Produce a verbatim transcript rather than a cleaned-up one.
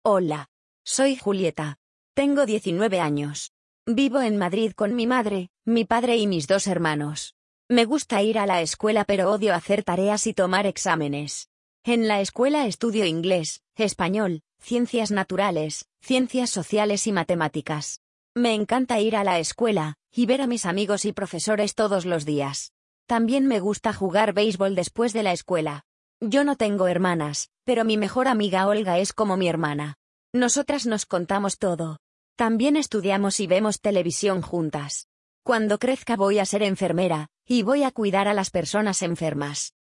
Hola. Soy Julieta. Tengo diecinueve años. Vivo en Madrid con mi madre, mi padre y mis dos hermanos. Me gusta ir a la escuela pero odio hacer tareas y tomar exámenes. En la escuela estudio inglés, español, ciencias naturales, ciencias sociales y matemáticas. Me encanta ir a la escuela y ver a mis amigos y profesores todos los días. También me gusta jugar béisbol después de la escuela. Yo no tengo hermanas, pero mi mejor amiga Olga es como mi hermana. Nosotras nos contamos todo. También estudiamos y vemos televisión juntas. Cuando crezca voy a ser enfermera, y voy a cuidar a las personas enfermas.